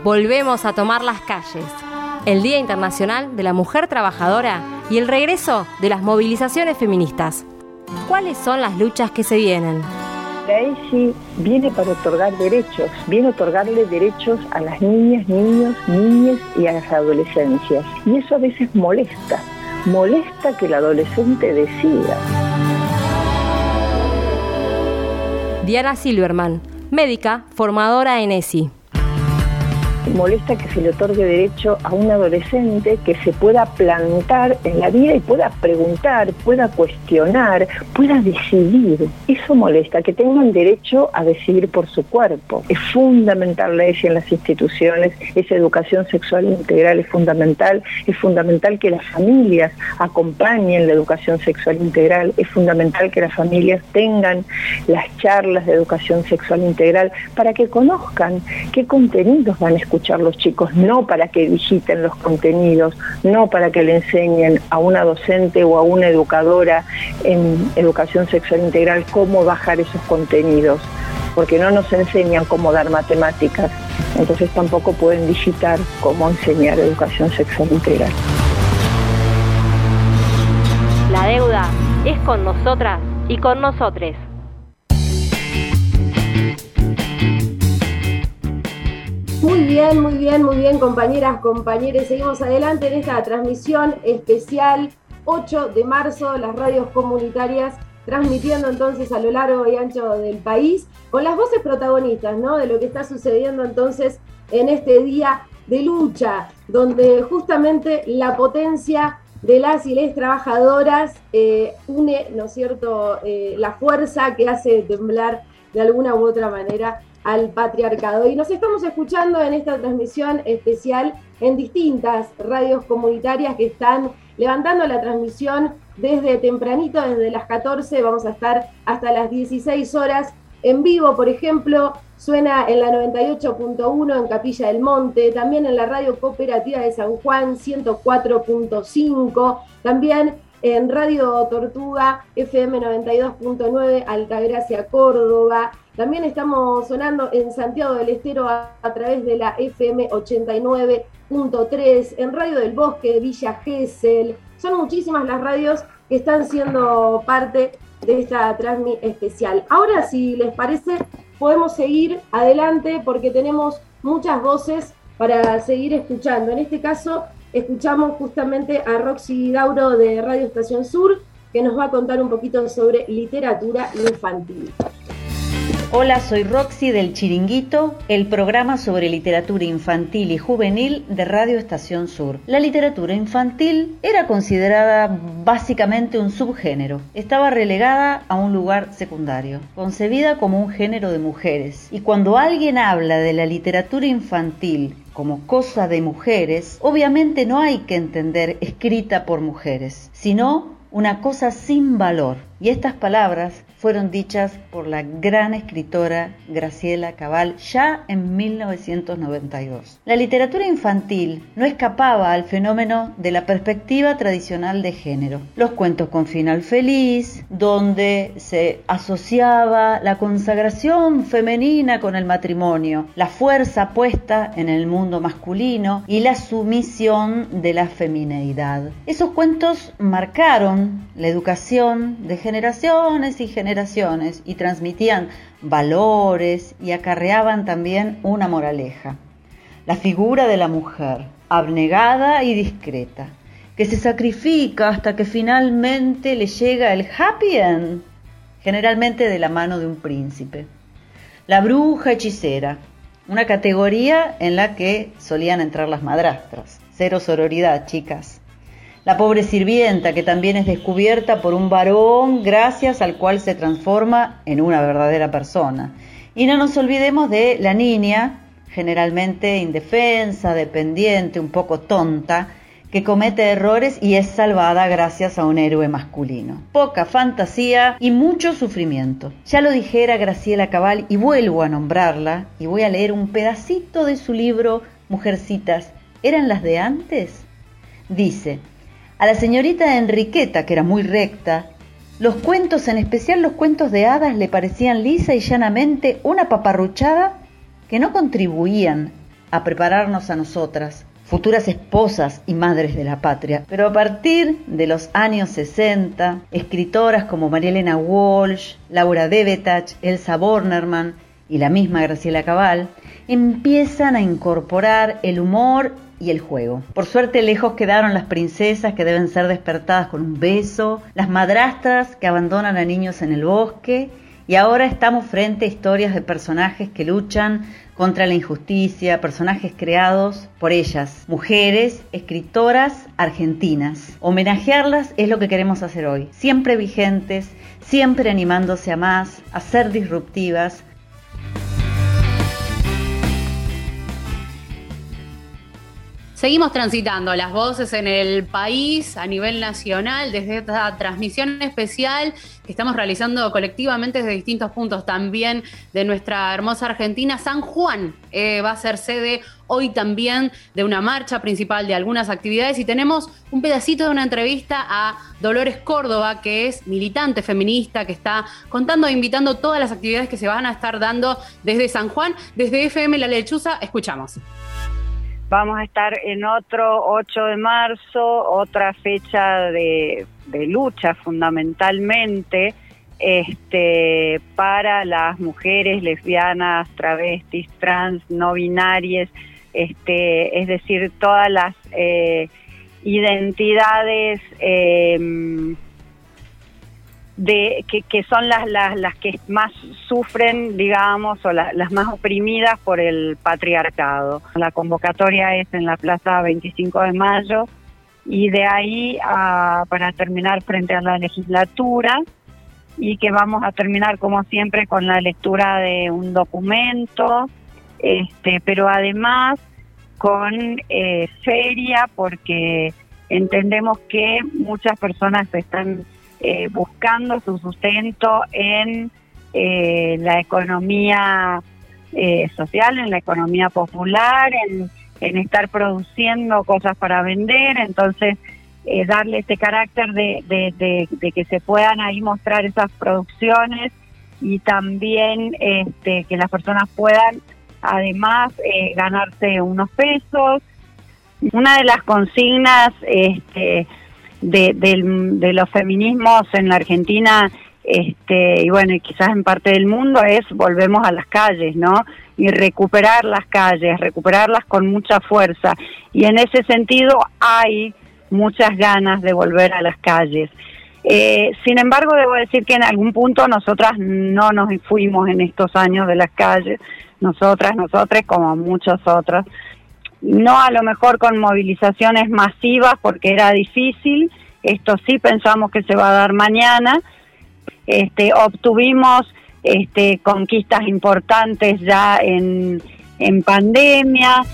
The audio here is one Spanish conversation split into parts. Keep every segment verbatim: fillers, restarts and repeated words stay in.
volvemos a tomar las calles. El Día Internacional de la Mujer Trabajadora y el regreso de las movilizaciones feministas. ¿Cuáles son las luchas que se vienen? La E S I viene para otorgar derechos, viene a otorgarle derechos a las niñas, niños, niñas y a las adolescencias. Y eso a veces molesta, molesta que el adolescente decida. Diana Silverman, médica, formadora en E S I. Molesta que se le otorgue derecho a un adolescente que se pueda plantar en la vida y pueda preguntar, pueda cuestionar, pueda decidir. Eso molesta, que tengan derecho a decidir por su cuerpo. Es fundamental la E S I en las instituciones, esa educación sexual integral es fundamental, es fundamental que las familias acompañen la educación sexual integral, es fundamental que las familias tengan las charlas de educación sexual integral para que conozcan qué contenidos van a escuchar los chicos, no para que digiten los contenidos, no para que le enseñen a una docente o a una educadora en educación sexual integral cómo bajar esos contenidos, porque no nos enseñan cómo dar matemáticas, entonces tampoco pueden digitar cómo enseñar educación sexual integral. La deuda es con nosotras y con nosotres. Muy bien, muy bien, muy bien, compañeras, compañeros. Seguimos adelante en esta transmisión especial ocho de marzo, las radios comunitarias transmitiendo entonces a lo largo y ancho del país con las voces protagonistas, ¿no? De lo que está sucediendo entonces en este día de lucha, donde justamente la potencia de las y les trabajadoras eh, une, ¿no es cierto?, eh, la fuerza que hace temblar de alguna u otra manera al patriarcado. Y nos estamos escuchando en esta transmisión especial en distintas radios comunitarias que están levantando la transmisión desde tempranito, desde las catorce, vamos a estar hasta las dieciséis horas en vivo. Por ejemplo, suena en la noventa y ocho punto uno en Capilla del Monte, también en la Radio Cooperativa de San Juan ciento cuatro punto cinco, también en Radio Tortuga F M noventa y dos punto nueve Altagracia, Córdoba. También estamos sonando en Santiago del Estero a, a través de la F M ochenta y nueve punto tres, en Radio del Bosque de Villa Gesell. Son muchísimas las radios que están siendo parte de esta transmisión especial. Ahora, si les parece, podemos seguir adelante porque tenemos muchas voces para seguir escuchando. En este caso, escuchamos justamente a Roxy Dauro de Radio Estación Sur, que nos va a contar un poquito sobre literatura infantil. Hola, soy Roxy del Chiringuito, el programa sobre literatura infantil y juvenil de Radio Estación Sur. La literatura infantil era considerada básicamente un subgénero. Estaba relegada a un lugar secundario, concebida como un género de mujeres. Y cuando alguien habla de la literatura infantil como cosa de mujeres, obviamente no hay que entender escrita por mujeres, sino una cosa sin valor. Y estas palabras fueron dichas por la gran escritora Graciela Cabal ya en mil novecientos noventa y dos. La literatura infantil no escapaba al fenómeno de la perspectiva tradicional de género. Los cuentos con final feliz, donde se asociaba la consagración femenina con el matrimonio, la fuerza puesta en el mundo masculino y la sumisión de la femineidad. Esos cuentos marcaron la educación de generaciones y generaciones y transmitían valores y acarreaban también una moraleja. La figura de la mujer, abnegada y discreta, que se sacrifica hasta que finalmente le llega el happy end, generalmente de la mano de un príncipe. La bruja hechicera, una categoría en la que solían entrar las madrastras. Cero sororidad, chicas. La pobre sirvienta, que también es descubierta por un varón gracias al cual se transforma en una verdadera persona. Y no nos olvidemos de la niña, generalmente indefensa, dependiente, un poco tonta, que comete errores y es salvada gracias a un héroe masculino. Poca fantasía y mucho sufrimiento. Ya lo dijera Graciela Cabal y vuelvo a nombrarla y voy a leer un pedacito de su libro Mujercitas, ¿eran las de antes? Dice: a la señorita Enriqueta, que era muy recta, los cuentos, en especial los cuentos de hadas, le parecían lisa y llanamente una paparruchada que no contribuían a prepararnos a nosotras, futuras esposas y madres de la patria. Pero a partir de los años sesenta, escritoras como María Elena Walsh, Laura Devetach, Elsa Bornerman y la misma Graciela Cabal empiezan a incorporar el humor y el juego. Por suerte, lejos quedaron las princesas que deben ser despertadas con un beso, las madrastras que abandonan a niños en el bosque, y ahora estamos frente a historias de personajes que luchan contra la injusticia, personajes creados por ellas, mujeres, escritoras argentinas. Homenajearlas es lo que queremos hacer hoy, siempre vigentes, siempre animándose a más, a ser disruptivas. Seguimos transitando las voces en el país a nivel nacional desde esta transmisión especial que estamos realizando colectivamente desde distintos puntos también de nuestra hermosa Argentina. San Juan eh, va a ser sede hoy también de una marcha principal, de algunas actividades, y tenemos un pedacito de una entrevista a Dolores Córdoba, que es militante feminista, que está contando e invitando todas las actividades que se van a estar dando desde San Juan. Desde F M La Lechuza, escuchamos. Vamos a estar en otro ocho de marzo, otra fecha de, de lucha fundamentalmente este, para las mujeres lesbianas, travestis, trans, no binarias, este, es decir, todas las eh, identidades eh, de que, que son las, las las que más sufren, digamos, o la, las más oprimidas por el patriarcado. La convocatoria es en la Plaza veinticinco de mayo y de ahí a, para terminar frente a la legislatura, y que vamos a terminar como siempre con la lectura de un documento, este, pero además con eh, feria, porque entendemos que muchas personas están Eh, buscando su sustento en eh, la economía eh, social, en la economía popular, en, en estar produciendo cosas para vender. Entonces eh, darle ese carácter de, de, de, de que se puedan ahí mostrar esas producciones, y también este, que las personas puedan además eh, ganarse unos pesos. Una de las consignas este, De, de, de los feminismos en la Argentina, este, y bueno, y quizás en parte del mundo, es volvemos a las calles, ¿no? Y recuperar las calles, recuperarlas con mucha fuerza. Y en ese sentido hay muchas ganas de volver a las calles. Eh, sin embargo, debo decir que en algún punto nosotras no nos fuimos en estos años de las calles, nosotras, nosotros como muchos otros. No a lo mejor con movilizaciones masivas porque era difícil, esto sí pensamos que se va a dar mañana. Este, obtuvimos este, conquistas importantes ya en, en pandemia.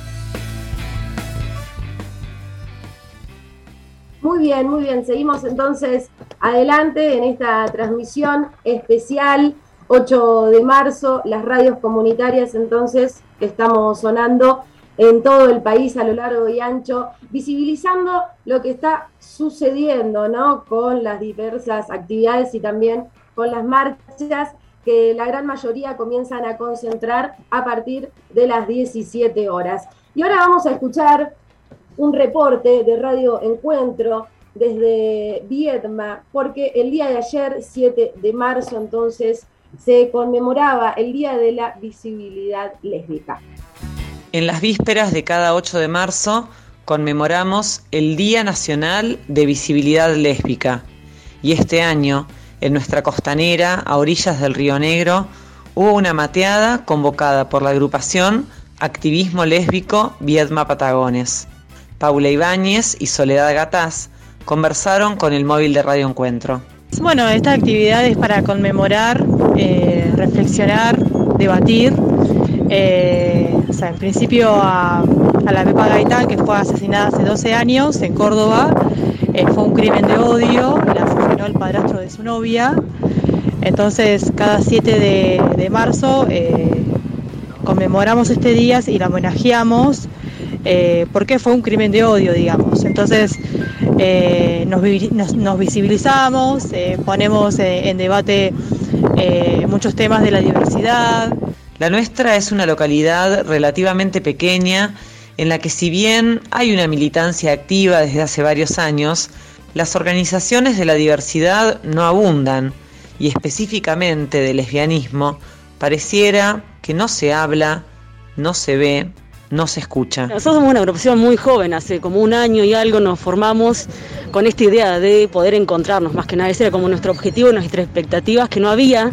Muy bien, muy bien, seguimos entonces adelante en esta transmisión especial ocho de marzo, las radios comunitarias entonces que estamos sonando en todo el país a lo largo y ancho, visibilizando lo que está sucediendo, ¿no? Con las diversas actividades y también con las marchas que la gran mayoría comienzan a concentrar a partir de las diecisiete horas. Y ahora vamos a escuchar un reporte de Radio Encuentro desde Viedma, porque el día de ayer, siete de marzo, entonces, se conmemoraba el Día de la Visibilidad Lésbica. En las vísperas de cada ocho de marzo conmemoramos el Día Nacional de Visibilidad Lésbica, y este año, en nuestra costanera, a orillas del Río Negro, hubo una mateada convocada por la agrupación Activismo Lésbico Viedma Patagones. Paula Ibáñez y Soledad Gataz conversaron con el móvil de Radio Encuentro. Bueno, esta actividad es para conmemorar, eh, reflexionar, debatir. Eh, o sea, en principio a, a la Pepa Gaitán, que fue asesinada hace doce años en Córdoba. Eh, fue un crimen de odio, la asesinó el padrastro de su novia. Entonces cada siete de, de marzo eh, conmemoramos este día y la homenajeamos eh, porque fue un crimen de odio, digamos. Entonces eh, nos, nos, nos visibilizamos, eh, ponemos eh, en debate eh, muchos temas de la diversidad, La nuestra es una localidad relativamente pequeña en la que, si bien hay una militancia activa desde hace varios años, las organizaciones de la diversidad no abundan, y específicamente del lesbianismo pareciera que no se habla, no se ve, no se escucha. Nosotros somos una agrupación muy joven, hace como un año y algo nos formamos con esta idea de poder encontrarnos, más que nada ese era como nuestro objetivo, nuestras expectativas, que no había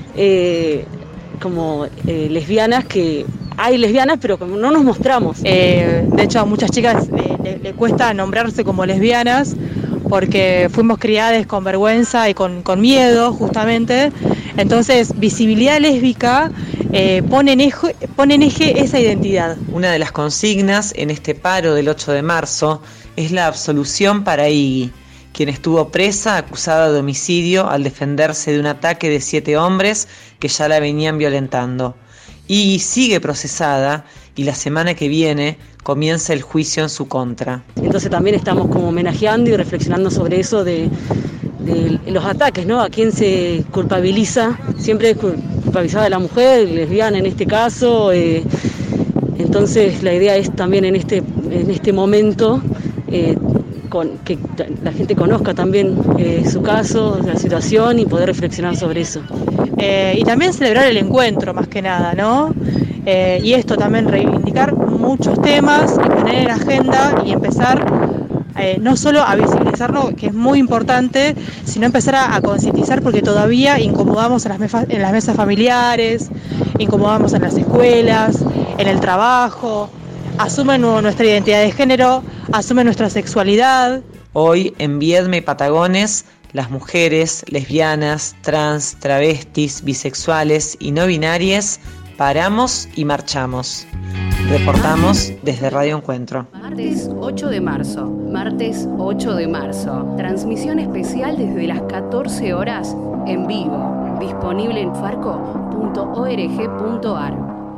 eh, como eh, lesbianas, que hay lesbianas pero como no nos mostramos. Eh, de hecho a muchas chicas eh, le, le cuesta nombrarse como lesbianas porque fuimos criadas con vergüenza y con, con miedo justamente, entonces visibilidad lésbica eh, pone, en eje, pone en eje esa identidad. Una de las consignas en este paro del ocho de marzo es la absolución para Iggy, quien estuvo presa acusada de homicidio al defenderse de un ataque de siete hombres que ya la venían violentando. Iggy sigue procesada y la semana que viene comienza el juicio en su contra. Entonces también estamos como homenajeando y reflexionando sobre eso de, de los ataques, ¿no? A quién se culpabiliza, siempre es culpabilizada la mujer, lesbiana en este caso. Eh, entonces la idea es también en este, en este momento eh, con, que la gente conozca también eh, su caso, la situación y poder reflexionar sobre eso. Eh, y también celebrar el encuentro más que nada, ¿no? Eh, y esto también reivindicar muchos temas y poner en agenda y empezar eh, no solo a visibilizarlo, que es muy importante, sino empezar a, a concientizar, porque todavía incomodamos en las, mefa, en las mesas familiares, incomodamos en las escuelas, en el trabajo, asumen nuestra identidad de género, asumen nuestra sexualidad. Hoy en Viedma y Patagones, las mujeres, lesbianas, trans, travestis, bisexuales y no binarias paramos y marchamos. Reportamos desde Radio Encuentro. Martes ocho de marzo, martes ocho de marzo. Transmisión especial desde las catorce horas en vivo. Disponible en farco punto org punto ar.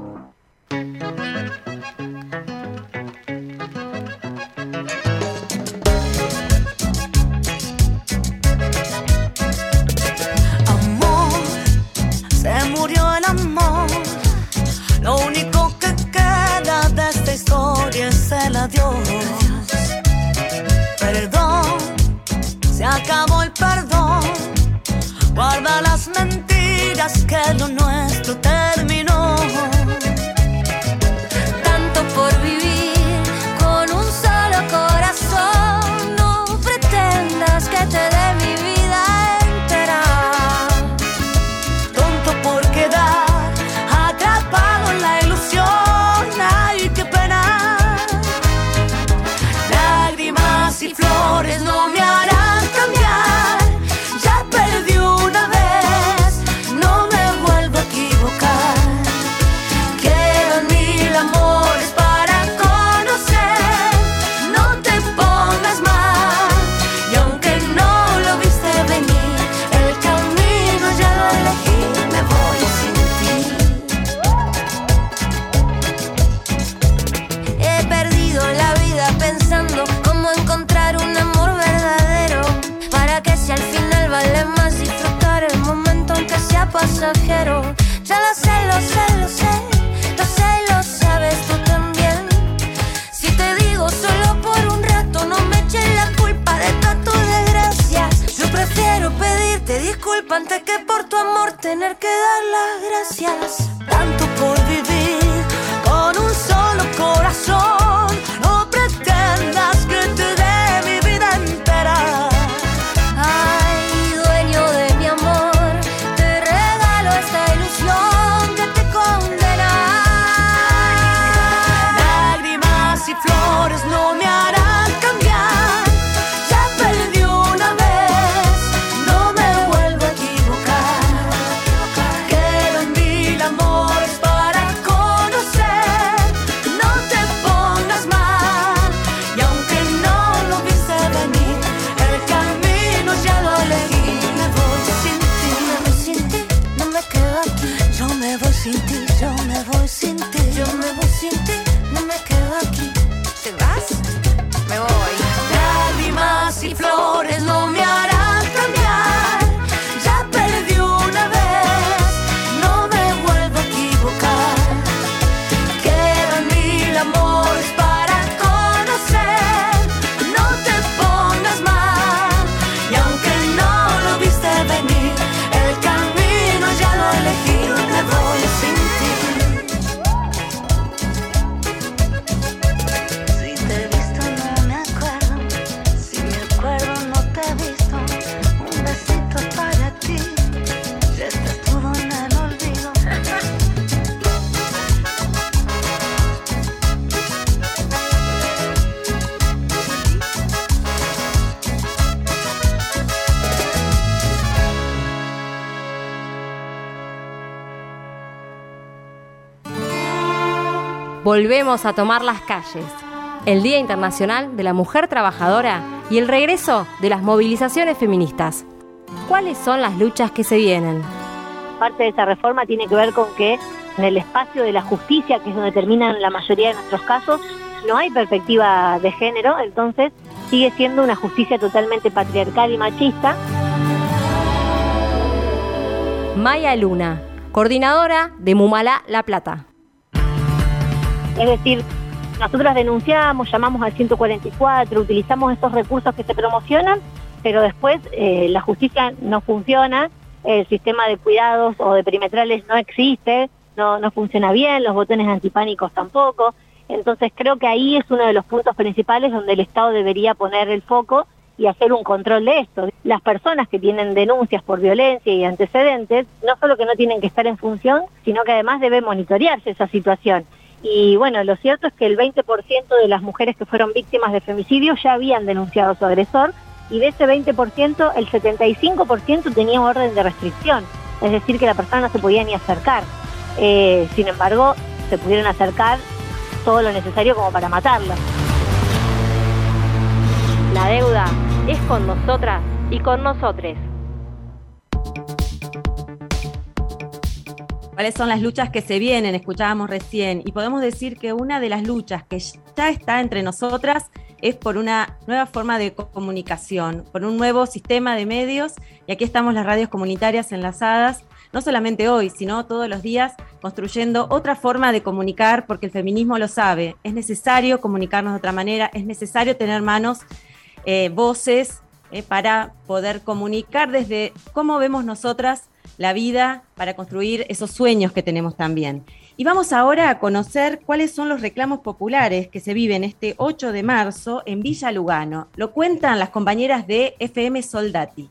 Adiós, perdón, se acabó el perdón, guarda las mentiras que lo nuestro terminó. Tanto por vivir con un solo corazón, no pretendas que te dé mi vida entera. Tonto por quedar atrapado en la ilusión, ay, qué pena. Y flores no me harán cambiar. Ya perdí una vez, no me vuelvo a equivocar. Quedan mil amores para conocer. No te pongas mal, y aunque no lo viste venir, el camino ya lo elegí, me voy sin ti. He perdido la vida pensando encontrar un amor verdadero, para que si al final vale más disfrutar el momento aunque sea pasajero. Ya lo sé, lo sé, lo sé, lo sé y lo sabes tú también. Si te digo solo por un rato, no me eches la culpa de tanto desgracias. Yo prefiero pedirte disculpa antes que por tu amor tener que dar las gracias. Tanto por vivir con un solo corazón, no pretendas que te dé mi vida entera. Ay, dueño de mi amor, te regalo esta ilusión que te condena. Lágrimas y flores no me harán cambiar. Ya perdí una vez, no me vuelvo a equivocar. Quedan mil amores para conocer. No te pongas mal, y aunque no lo viste venir, el camino ya lo elegí. Me voy sin ti, me voy sin ti, no me quedo aquí. Yo me voy sin ti, yo me voy sin ti, yo me voy sin ti, no me quedo aquí. ¿Te vas? Me voy. Lágrimas y flores no me harán cambiar. Ya perdí una vez, no me vuelvo a equivocar. Volvemos a tomar las calles. El Día Internacional de la Mujer Trabajadora y el regreso de las movilizaciones feministas. ¿Cuáles son las luchas que se vienen? Parte de esa reforma tiene que ver con que en el espacio de la justicia, que es donde terminan la mayoría de nuestros casos, no hay perspectiva de género, entonces sigue siendo una justicia totalmente patriarcal y machista. Maya Luna, coordinadora de Mumalá La Plata. Es decir, nosotros denunciamos, llamamos al ciento cuarenta y cuatro, utilizamos estos recursos que se promocionan, pero después eh, la justicia no funciona, el sistema de cuidados o de perimetrales no existe, no, no funciona bien, los botones antipánicos tampoco. Entonces creo que ahí es uno de los puntos principales donde el Estado debería poner el foco y hacer un control de esto. Las personas que tienen denuncias por violencia y antecedentes, no solo que no tienen que estar en función, sino que además debe monitorearse esa situación. Y bueno, lo cierto es que el veinte por ciento de las mujeres que fueron víctimas de femicidio ya habían denunciado a su agresor, y de ese veinte por ciento, el setenta y cinco por ciento tenía orden de restricción, es decir, que la persona no se podía ni acercar. Eh, sin embargo, se pudieron acercar todo lo necesario como para matarlo. La deuda es con nosotras y con nosotres. ¿Cuáles son las luchas que se vienen? Escuchábamos recién, y podemos decir que una de las luchas que ya está entre nosotras es por una nueva forma de comunicación, por un nuevo sistema de medios, y aquí estamos las radios comunitarias enlazadas, no solamente hoy, sino todos los días, construyendo otra forma de comunicar, porque el feminismo lo sabe, es necesario comunicarnos de otra manera, es necesario tener manos, eh, voces, eh, para poder comunicar desde cómo vemos nosotras la vida, para construir esos sueños que tenemos también. Y vamos ahora a conocer cuáles son los reclamos populares que se viven este ocho de marzo en Villa Lugano. Lo cuentan las compañeras de F M Soldati.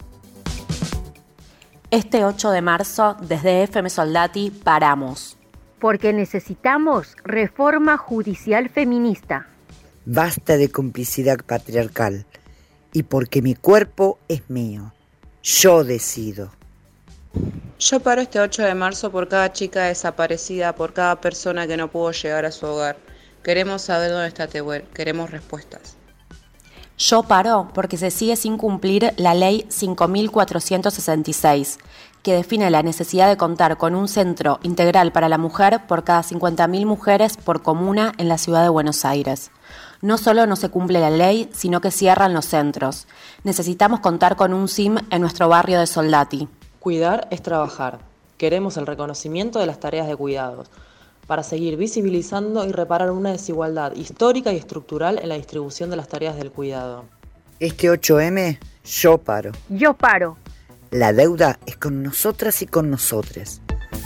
Este ocho de marzo, desde F M Soldati, paramos. Porque necesitamos reforma judicial feminista. Basta de complicidad patriarcal. Y porque mi cuerpo es mío. Yo decido. Yo paro este ocho de marzo por cada chica desaparecida, por cada persona que no pudo llegar a su hogar. Queremos saber dónde está Tehuel, queremos respuestas. Yo paro porque se sigue sin cumplir la ley cinco mil cuatrocientos sesenta y seis, que define la necesidad de contar con un centro integral para la mujer por cada cincuenta mil mujeres por comuna en la ciudad de Buenos Aires. No solo no se cumple la ley, sino que cierran los centros. Necesitamos contar con un S I M en nuestro barrio de Soldati. Cuidar es trabajar. Queremos el reconocimiento de las tareas de cuidados, para seguir visibilizando y reparar una desigualdad histórica y estructural en la distribución de las tareas del cuidado. Este ocho eme, yo paro. Yo paro. La deuda es con nosotras y con nosotres.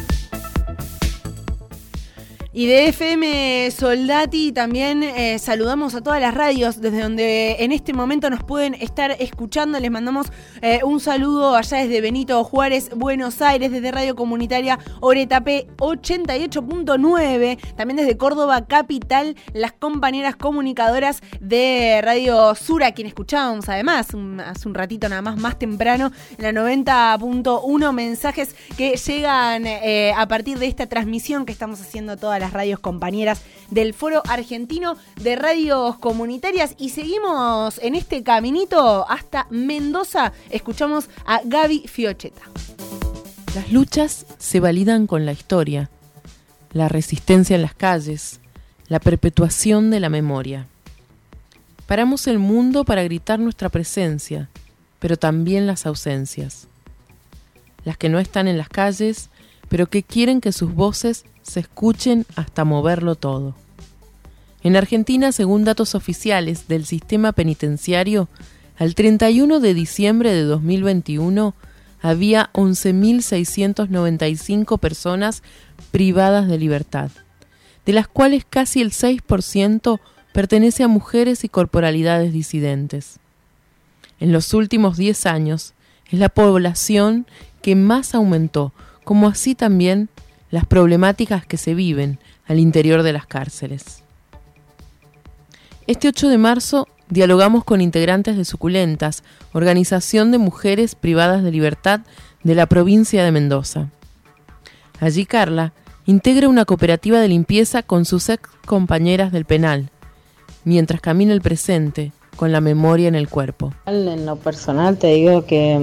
Y de F M Soldati también eh, saludamos a todas las radios desde donde en este momento nos pueden estar escuchando. Les mandamos eh, un saludo allá desde Benito Juárez, Buenos Aires, desde Radio Comunitaria Oretapé ochenta y ocho punto nueve, también desde Córdoba Capital, las compañeras comunicadoras de Radio Sur, a quien escuchábamos además un, hace un ratito nada más, más temprano, en la noventa punto uno, mensajes que llegan eh, a partir de esta transmisión que estamos haciendo todas las radios compañeras del Foro Argentino de Radios Comunitarias, y seguimos en este caminito hasta Mendoza. Escuchamos a Gaby Fiocheta. Las luchas se validan con la historia, la resistencia en las calles, la perpetuación de la memoria. Paramos el mundo para gritar nuestra presencia, pero también las ausencias. Las que no están en las calles, pero que quieren que sus voces se escuchen hasta moverlo todo. En Argentina, según datos oficiales del sistema penitenciario, al treinta y uno de diciembre de dos mil veintiuno había once mil seiscientos noventa y cinco personas privadas de libertad, de las cuales casi el seis por ciento pertenece a mujeres y corporalidades disidentes. En los últimos diez años es la población que más aumentó, como así también las problemáticas que se viven al interior de las cárceles. Este ocho de marzo dialogamos con integrantes de Suculentas, organización de mujeres privadas de libertad de la provincia de Mendoza. Allí Carla integra una cooperativa de limpieza con sus ex compañeras del penal, mientras camina el presente con la memoria en el cuerpo. En lo personal te digo que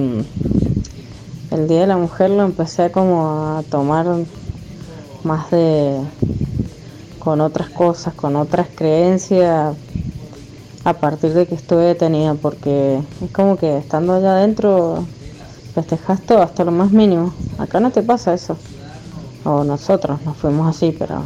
mm, el Día de la Mujer lo empecé como a tomar más de con otras cosas, con otras creencias a partir de que estuve detenida, porque es como que estando allá adentro festejas todo hasta lo más mínimo. Acá no te pasa eso, o nosotros nos fuimos así, pero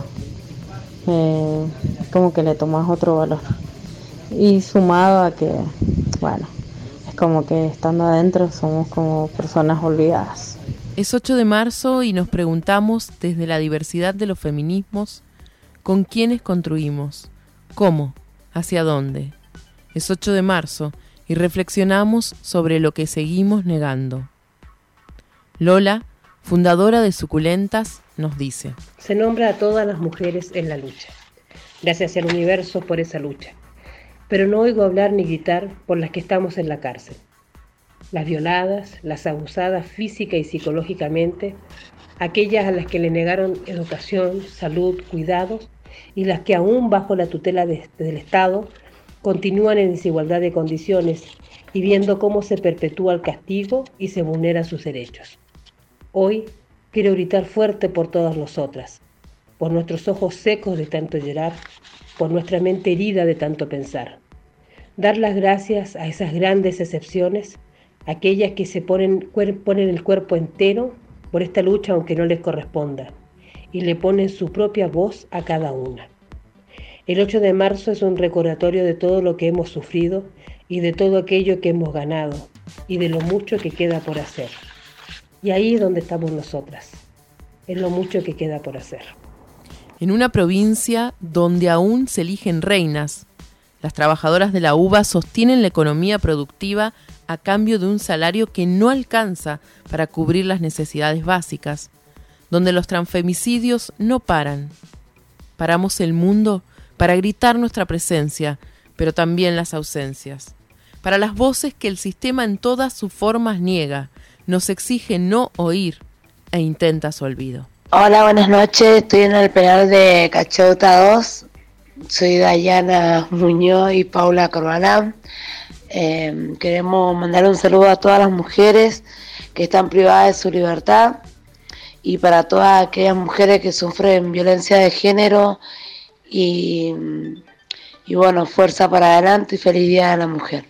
eh, es como que le tomas otro valor. Y sumado a que, bueno, es como que estando adentro somos como personas olvidadas. Es ocho de marzo y nos preguntamos desde la diversidad de los feminismos, ¿con quiénes construimos? ¿Cómo? ¿Hacia dónde? Es ocho de marzo y reflexionamos sobre lo que seguimos negando. Lola, fundadora de Suculentas, nos dice: se nombra a todas las mujeres en la lucha. Gracias al universo por esa lucha. Pero no oigo hablar ni gritar por las que estamos en la cárcel. Las violadas, las abusadas física y psicológicamente, aquellas a las que le negaron educación, salud, cuidados, y las que aún bajo la tutela de, del Estado continúan en desigualdad de condiciones y viendo cómo se perpetúa el castigo y se vulneran sus derechos. Hoy quiero gritar fuerte por todas nosotras, por nuestros ojos secos de tanto llorar, por nuestra mente herida de tanto pensar. Dar las gracias a esas grandes excepciones, aquellas que se ponen, ponen el cuerpo entero por esta lucha aunque no les corresponda, y le ponen su propia voz a cada una. El ocho de marzo es un recordatorio de todo lo que hemos sufrido y de todo aquello que hemos ganado y de lo mucho que queda por hacer. Y ahí es donde estamos nosotras, es lo mucho que queda por hacer. En una provincia donde aún se eligen reinas, las trabajadoras de la uva sostienen la economía productiva a cambio de un salario que no alcanza para cubrir las necesidades básicas, donde los transfemicidios no paran. Paramos el mundo para gritar nuestra presencia, pero también las ausencias. Para las voces que el sistema en todas sus formas niega, nos exige no oír e intenta su olvido. Hola, buenas noches. Estoy en el penal de Cachauta dos. Soy Dayana Muñoz y Paula Corbalán. Eh, queremos mandar un saludo a todas las mujeres que están privadas de su libertad y para todas aquellas mujeres que sufren violencia de género y, y bueno, fuerza para adelante y feliz Día de la Mujer.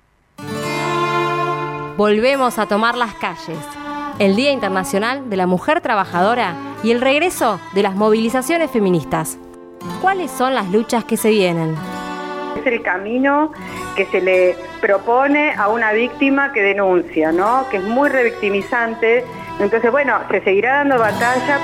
Volvemos a tomar las calles. El Día Internacional de la Mujer Trabajadora y el regreso de las movilizaciones feministas. ¿Cuáles son las luchas que se vienen? Es el camino que se le propone a una víctima que denuncia, ¿no? Que es muy revictimizante. Entonces, bueno, se seguirá dando batalla.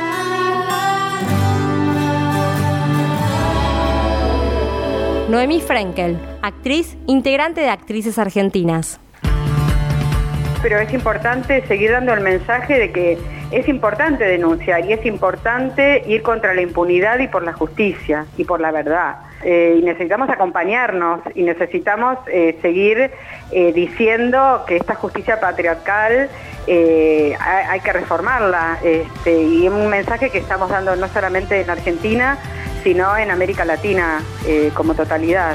Noemí Frenkel, actriz, integrante de Actrices Argentinas. Pero es importante seguir dando el mensaje de que es importante denunciar y es importante ir contra la impunidad y por la justicia y por la verdad. Eh, y necesitamos acompañarnos y necesitamos eh, seguir eh, diciendo que esta justicia patriarcal eh, hay, hay que reformarla. Este, y es un mensaje que estamos dando no solamente en Argentina, sino en América Latina eh, como totalidad.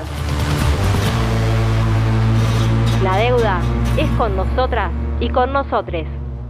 La deuda es con nosotras y con nosotres.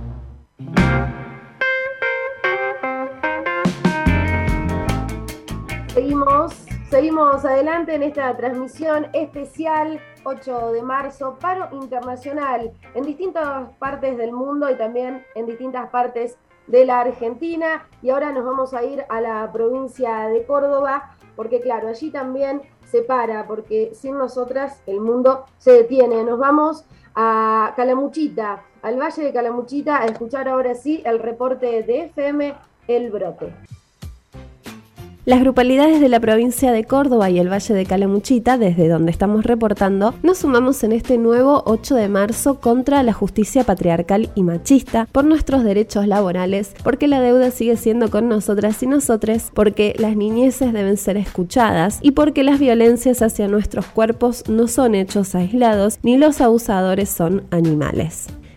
Seguimos, seguimos adelante en esta transmisión especial ocho de marzo, paro internacional en distintas partes del mundo y también en distintas partes de la Argentina. Y ahora nos vamos a ir a la provincia de Córdoba, porque claro, allí también se para, porque sin nosotras el mundo se detiene. Nos vamos a Calamuchita, al Valle de Calamuchita, a escuchar ahora sí el reporte de F M El Brote. Las grupalidades de la provincia de Córdoba y el Valle de Calamuchita, desde donde estamos reportando, nos sumamos en este nuevo ocho de marzo contra la justicia patriarcal y machista, por nuestros derechos laborales, porque la deuda sigue siendo con nosotras y nosotres, porque las niñeces deben ser escuchadas y porque las violencias hacia nuestros cuerpos no son hechos aislados ni los abusadores son animales.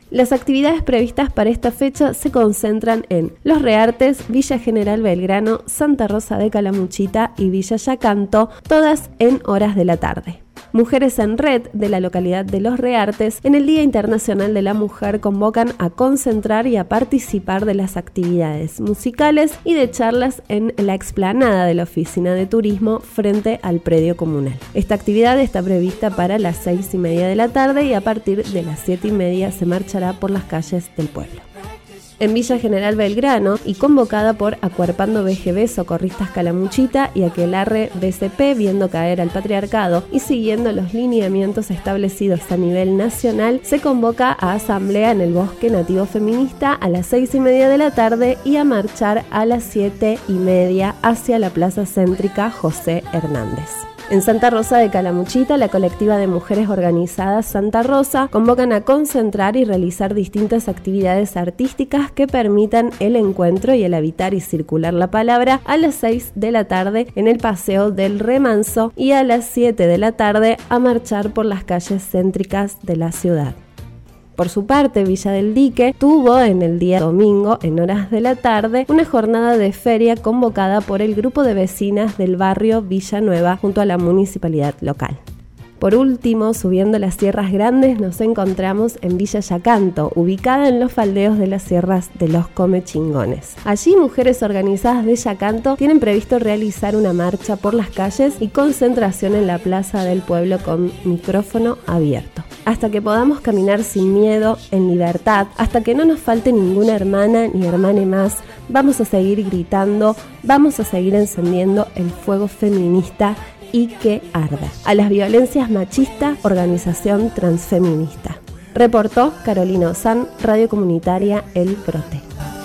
Las actividades previstas para esta fecha se concentran en Los Reartes, Villa General Belgrano, Santa Rosa de Calamuchita y Villa Yacanto, todas en horas de la tarde. Mujeres en Red de la localidad de Los Reartes, en el Día Internacional de la Mujer, convocan a concentrar y a participar de las actividades musicales y de charlas en la explanada de la Oficina de Turismo frente al predio comunal. Esta actividad está prevista para las seis y media de la tarde y a partir de las siete y media se marchará por las calles del pueblo. En Villa General Belgrano y convocada por Acuerpando B G B Socorristas Calamuchita y Aquelarre B C P Viendo Caer al Patriarcado y siguiendo los lineamientos establecidos a nivel nacional, se convoca a asamblea en el Bosque Nativo Feminista a las seis y media de la tarde y a marchar a las siete y media hacia la Plaza Céntrica José Hernández. En Santa Rosa de Calamuchita, la colectiva de mujeres organizadas Santa Rosa convocan a concentrar y realizar distintas actividades artísticas que permitan el encuentro y el habitar y circular la palabra a las seis de la tarde en el Paseo del Remanso y a las siete de la tarde a marchar por las calles céntricas de la ciudad. Por su parte, Villa del Dique tuvo en el día domingo, en horas de la tarde, una jornada de feria convocada por el grupo de vecinas del barrio Villanueva junto a la municipalidad local. Por último, subiendo las Sierras Grandes, nos encontramos en Villa Yacanto, ubicada en los faldeos de las sierras de los Comechingones. Allí, mujeres organizadas de Yacanto tienen previsto realizar una marcha por las calles y concentración en la plaza del pueblo con micrófono abierto. Hasta que podamos caminar sin miedo, en libertad, hasta que no nos falte ninguna hermana ni hermane más, vamos a seguir gritando, vamos a seguir encendiendo el fuego feminista y que arda. A las violencias machistas, organización transfeminista. Reportó Carolina Ozán, Radio Comunitaria El Brote.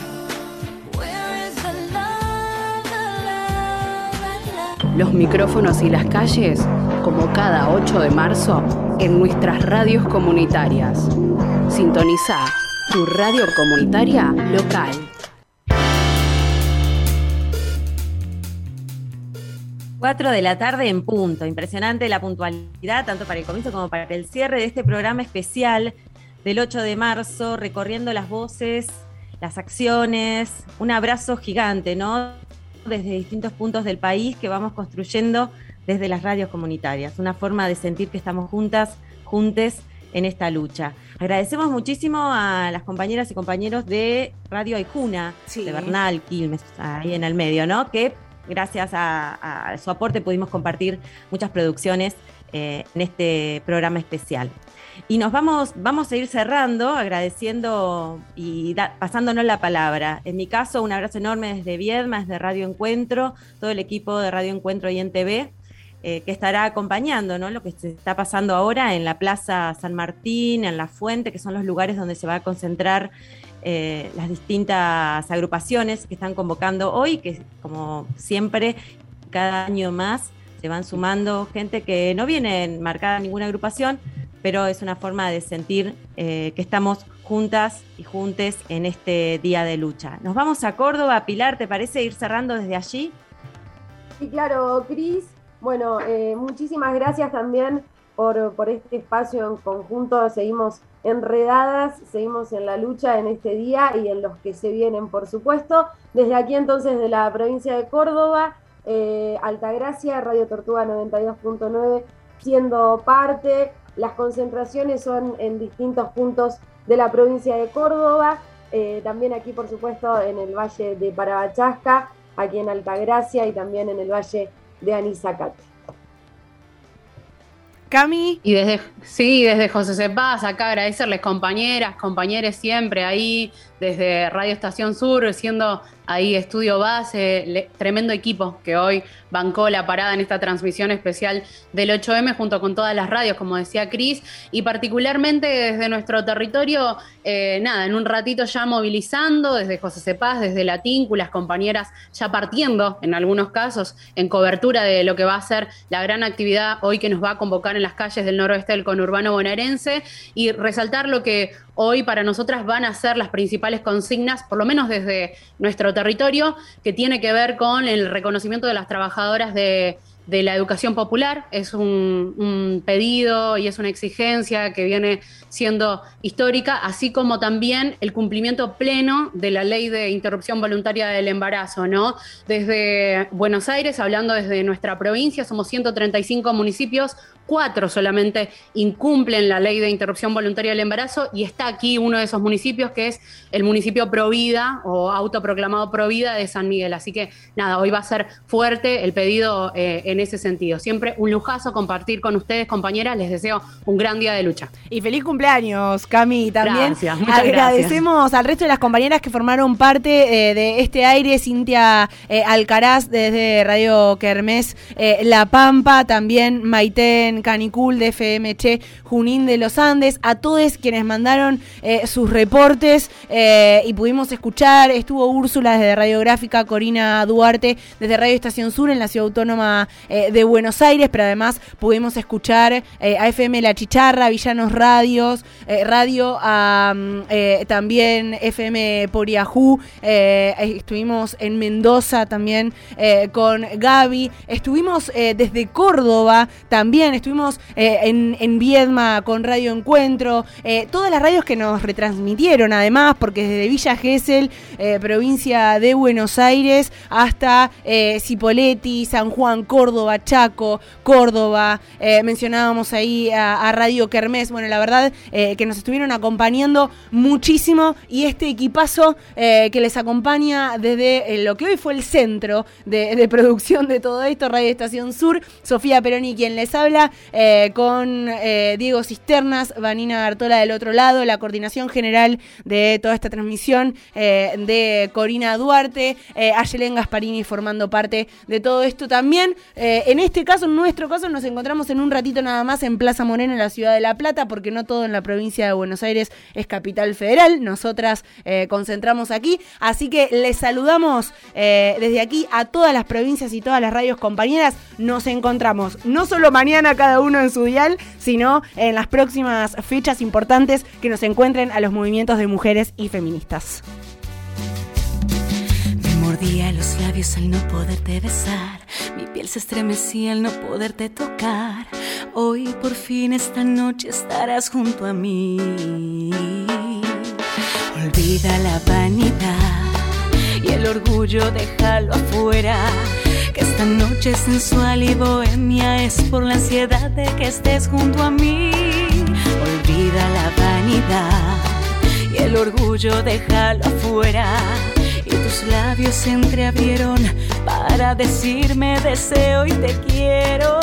Los micrófonos y las calles, como cada ocho de marzo, en nuestras radios comunitarias. Sintoniza tu radio comunitaria local. cuatro de la tarde en punto. Impresionante la puntualidad, tanto para el comienzo como para el cierre de este programa especial del ocho de marzo, recorriendo las voces, las acciones, un abrazo gigante, ¿no? Desde distintos puntos del país que vamos construyendo desde las radios comunitarias. Una forma de sentir que estamos juntas, juntes en esta lucha. Agradecemos muchísimo a las compañeras y compañeros de Radio Aijuna, sí, de Bernal, Quilmes, ahí en el medio, ¿no? Que gracias a, a su aporte pudimos compartir muchas producciones eh, en este programa especial. Y nos vamos, vamos a ir cerrando, agradeciendo y da, pasándonos la palabra. En mi caso, un abrazo enorme desde Viedma, desde Radio Encuentro, todo el equipo de Radio Encuentro y N T V, eh, que estará acompañando, ¿no?, lo que se está pasando ahora en la Plaza San Martín, en La Fuente, que son los lugares donde se va a concentrar Eh, las distintas agrupaciones que están convocando hoy, que como siempre, cada año más se van sumando gente que no viene marcada en ninguna agrupación, pero es una forma de sentir eh, que estamos juntas y juntes en este día de lucha. Nos vamos a Córdoba. Pilar, ¿te parece ir cerrando desde allí? Sí, claro, Cris. Bueno, eh, muchísimas gracias también por, por este espacio en conjunto. Seguimos enredadas, seguimos en la lucha en este día y en los que se vienen, por supuesto. Desde aquí entonces de la provincia de Córdoba, eh, Altagracia, Radio Tortuga noventa y dos punto nueve, siendo parte. Las concentraciones son en distintos puntos de la provincia de Córdoba, eh, también aquí, por supuesto, en el Valle de Parabachasca, aquí en Altagracia y también en el Valle de Anizacate. Cami. Y desde, sí, desde José Cepaz, acá agradecerles compañeras, compañeros siempre ahí, desde Radio Estación Sur, siendo ahí estudio base, le, tremendo equipo que hoy bancó la parada en esta transmisión especial del ocho eme junto con todas las radios, como decía Cris, y particularmente desde nuestro territorio, eh, nada, en un ratito ya movilizando, desde José Cepaz, desde La Tíncu, las compañeras ya partiendo, en algunos casos, en cobertura de lo que va a ser la gran actividad hoy que nos va a convocar en las calles del noroeste del conurbano bonaerense, y resaltar lo que hoy para nosotras van a ser las principales consignas, por lo menos desde nuestro territorio, que tiene que ver con el reconocimiento de las trabajadoras de de la educación popular, es un, un pedido y es una exigencia que viene siendo histórica, así como también el cumplimiento pleno de la ley de interrupción voluntaria del embarazo, ¿no? Desde Buenos Aires, hablando desde nuestra provincia, somos ciento treinta y cinco municipios, cuatro solamente incumplen la ley de interrupción voluntaria del embarazo, y está aquí uno de esos municipios, que es el municipio Provida, o autoproclamado Provida de San Miguel. Así que nada, hoy va a ser fuerte el pedido eh, en ese sentido. Siempre un lujazo compartir con ustedes, compañeras. Les deseo un gran día de lucha. Y feliz cumpleaños, Cami. También gracias, muchas agradecemos gracias. al resto de las compañeras que formaron parte eh, de este aire. Cintia eh, Alcaraz desde Radio Kermés, eh, La Pampa, también Maiten Canicul de F M Che Junín de los Andes, a todos quienes mandaron eh, sus reportes eh, y pudimos escuchar. Estuvo Úrsula desde Radiográfica, Corina Duarte desde Radio Estación Sur en la Ciudad Autónoma eh, de Buenos Aires, pero además pudimos escuchar eh, a F M La Chicharra, Villanos Radios, eh, Radio, a, eh, también F M Poriajú, eh, estuvimos en Mendoza también eh, con Gaby, estuvimos eh, desde Córdoba también, estuvimos eh, en, en Viedma con Radio Encuentro, eh, todas las radios que nos retransmitieron además, porque desde Villa Gesell, eh, provincia de Buenos Aires, hasta eh, Cipolletti, San Juan, Córdoba, Chaco, Córdoba, eh, mencionábamos ahí a, a Radio Kermés. Bueno, la verdad eh, que nos estuvieron acompañando muchísimo, y este equipazo eh, que les acompaña desde eh, lo que hoy fue el centro de, de producción de todo esto, Radio Estación Sur, Sofía Peroni quien les habla, eh, con eh, Diego Cisternas, Vanina Artola del otro lado, la coordinación general de toda esta transmisión eh, de Corina Duarte, eh, Ayelen Gasparini formando parte de todo esto también. Eh, en este caso, en nuestro caso, nos encontramos en un ratito nada más en Plaza Moreno, en la ciudad de La Plata, porque no todo en la provincia de Buenos Aires es capital federal. Nosotras eh, concentramos aquí, así que les saludamos eh, desde aquí a todas las provincias y todas las radios compañeras. Nos encontramos no solo mañana cada uno en su dial, sino en las próximas fechas importantes que nos encuentren a los movimientos de mujeres y feministas. Me mordía los labios al no poderte besar, mi piel se estremecía al no poderte tocar. Hoy por fin esta noche estarás junto a mí. Olvida la vanidad y el orgullo, déjalo afuera, que esta noche sensual y bohemia es por la ansiedad de que estés junto a mí. Olvida la vanidad y el orgullo, déjalo afuera, y tus labios se entreabrieron para decirme deseo y te quiero.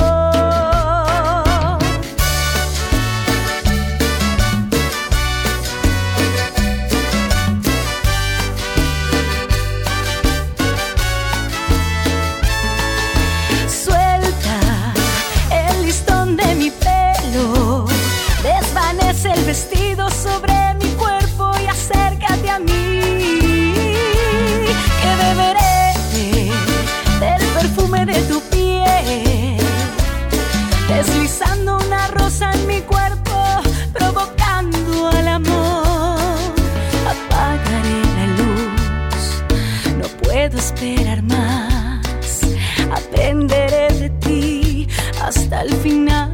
Desvanece el vestido sobre mi cuerpo y acércate a mí, que beberé del perfume de tu piel, deslizando una rosa en mi cuerpo, provocando al amor. Apagaré la luz, no puedo esperar más, aprenderé de ti hasta el final.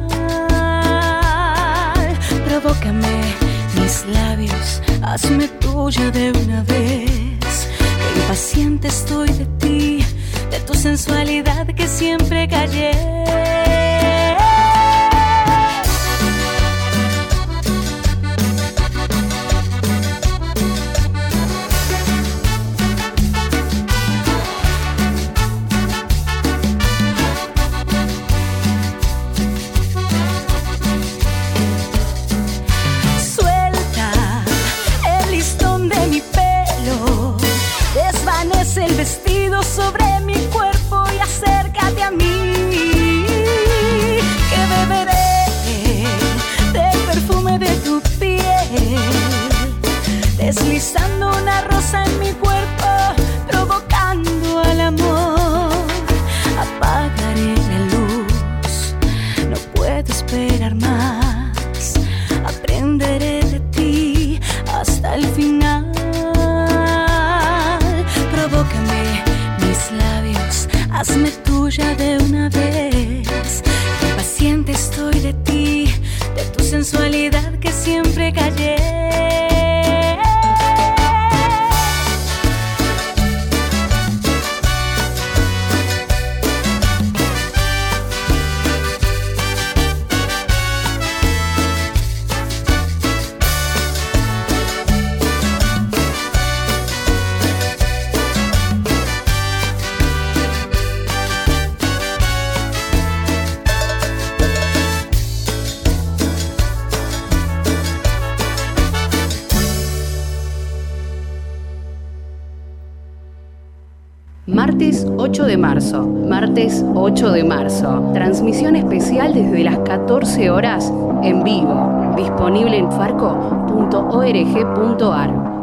Provócame mis labios, hazme tuya de una vez, que impaciente estoy de ti, de tu sensualidad que siempre callé. Martes ocho de marzo, martes ocho de marzo. Transmisión especial desde las catorce horas en vivo. Disponible en farco punto org punto ar.